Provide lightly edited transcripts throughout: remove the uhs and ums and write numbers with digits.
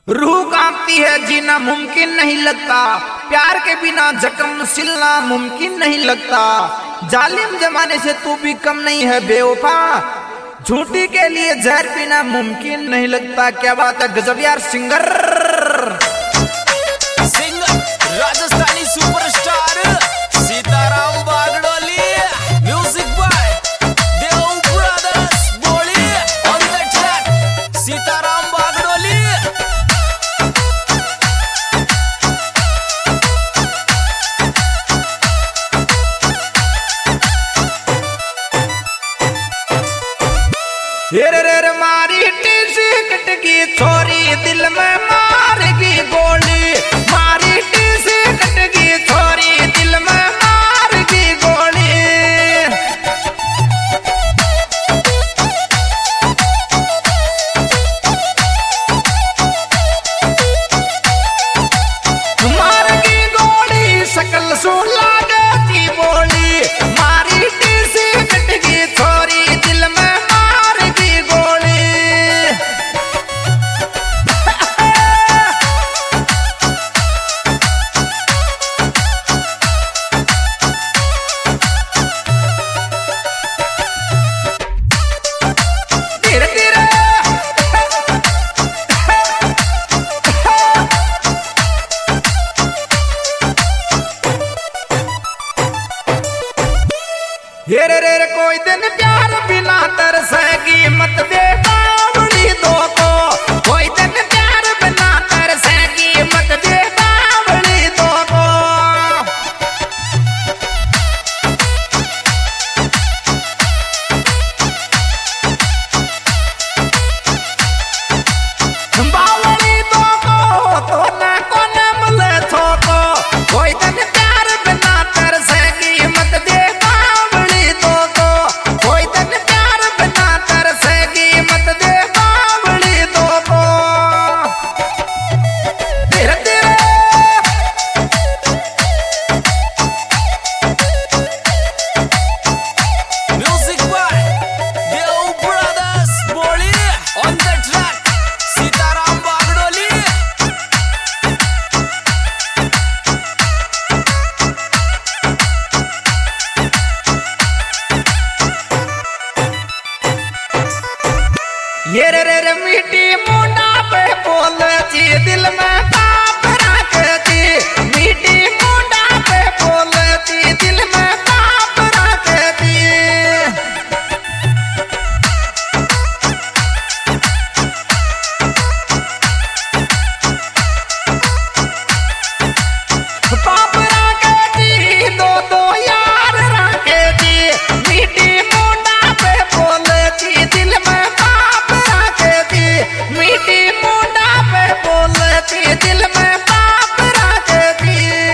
रूह कांपती है, जीना मुमकिन नहीं लगता। प्यार के बिना जख्म सिलना मुमकिन नहीं लगता। जालिम जमाने से तू भी कम नहीं है बेवफा। झूठी के लिए जहर पीना मुमकिन नहीं लगता। क्या बात है, गजब यार। Singer Rajasthani superstar Sitaram Bagdoli, music by Dev brothers बोली, on the track Sitaram Bagdoli. रे मारी टीसी कटगी छोरी, दिल में मारेगी गोली। मारी टीसी कटगी छोरी, दिल में मारेगी गोली। मारेगी गोली, शकल सो लागती बोली। मारी टीसी कटगी छोरी, दिल में रे कोई दिन प्यार बिना तरसेगी मत दे बावड़ी दो को। कोई दिन प्यार बिना तरसेगी मत दे बावड़ी दो को। बावड़ी दो को तो न कोने मिले छो को। कोई दिन प्यार बिना तरसेगी मत दे ये रे मीठी मुंडा पे बोलती, दिल में पाप रखती। मीठी मुंडा पे बोलती, दिल में पाप रखती। पाप रखती, दो दो यार रखती। मीठी मुंडा पे बोलती, दिल में मीठी मुंडा पे बोलती, दिल में पाप रखती।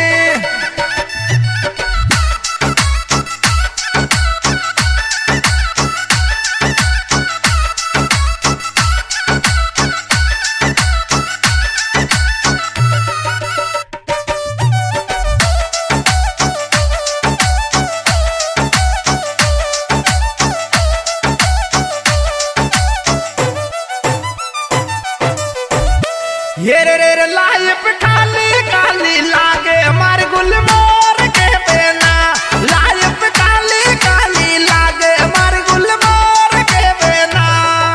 ये रे लाइफ काली काली लागे हमारे गुलमोहर के बेना। लाइफ काली काली लागे हमारे गुलमोहर के बेना।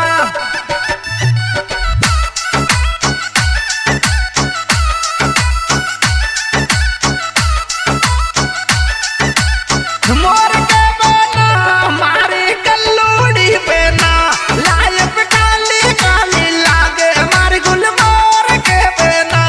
मोर के बेना हमारी कल्लूड़ी बेना। लाइफ काली काली लागे हमारी गुलमोहर के बेना।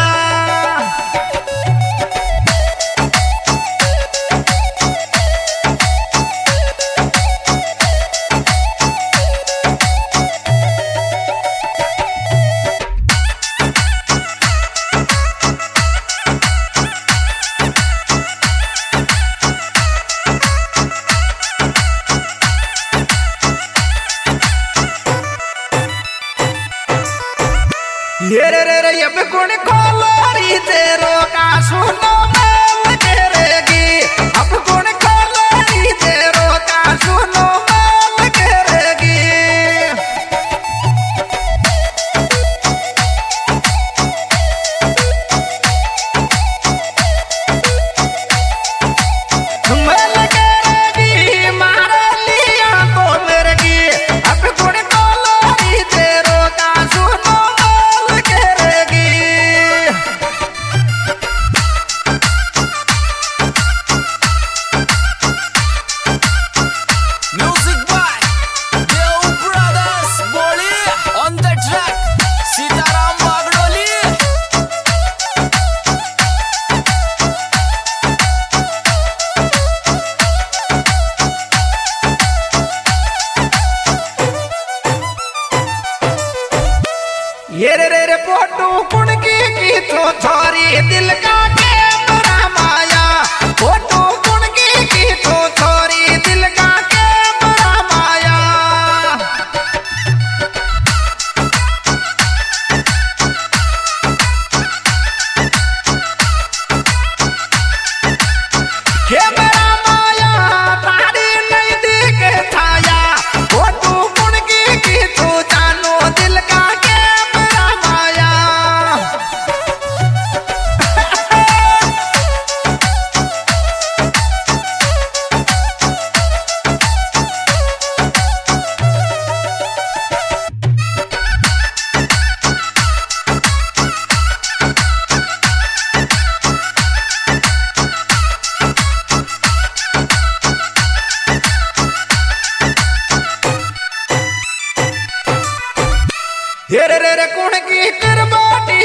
ये रे अब गुण खोलोरी तेरो का सुनो मेल करेगी। अब गुण खोलोरी तेरो का सुनो मेल करेगी।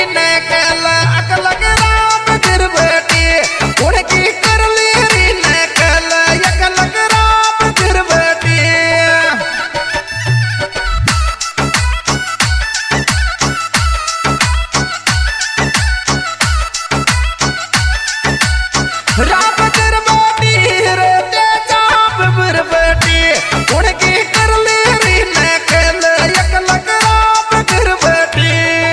ने कल अकलग राम गिर बेटी उनकी कर ली री ने कल अकलग राम गिर बेटी राम गिर बेटी रे तेजा बिर बेटी उनकी कर ली री ने कल अकलग राम गिर बेटी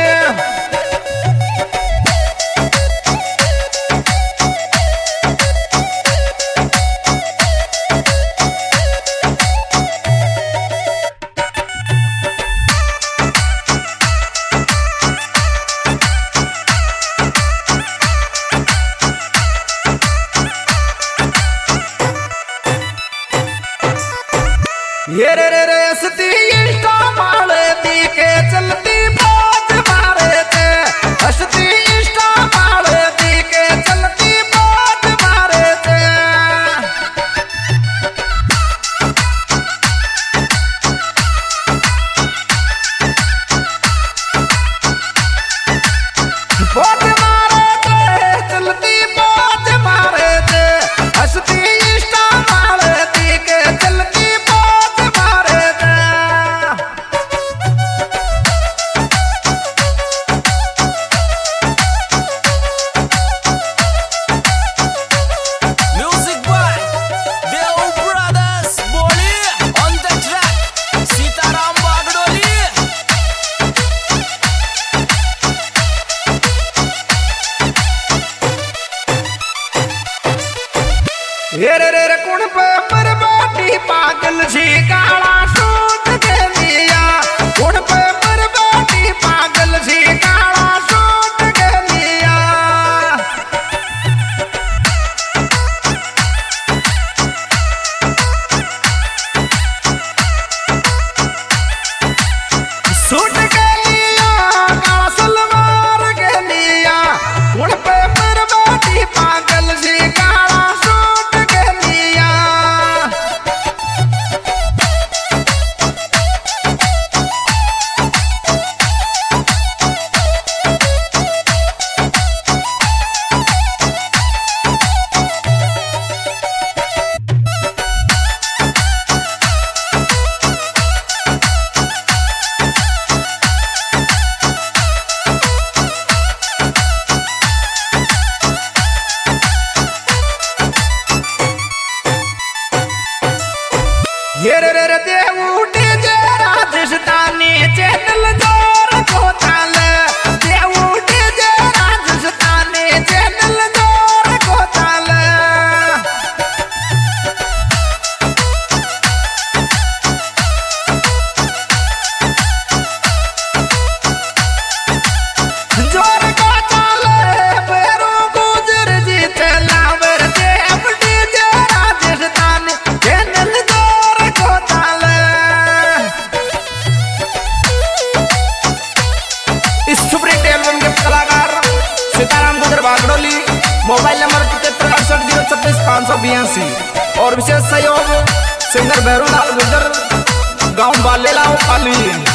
ये रे हसती इंस्टा मारे दी के चलती बात मारे थे हसती इंस्टा मारे दी के चलती बात मारे थे बात मारे थे चलती बात मारे थे हसती इंस्टा मारे दी के चलती Music by Deo Brothers Boli on the track Sitaram Bagdoli ये रे कुण पे पर बाटी पागल जी काला सूट के लिया कुण पे पर बाटी पागल जी काला सूट के लिया सूट के लिया काला सलवार के लिया कुण पे पर बाटी पागल जी काला सूट के लिया ये रे देवूटी जे राजस्थानी चैनल जोर को ताल देवूटी जे राजस्थानी चैनल जोर को ताल जोर को ताल बेरू गुजर जी चलावर देवूटी जे राजस्थानी चैनल जोर को ताल इस सुपरहिट एल्बम के कलाकार सीताराम गुजर बागडोली मोबाइल नंबर 7368265582 और विशेष सहयोग सिंगर भैरूलाल गुजर गांव बालेलाओ पाली।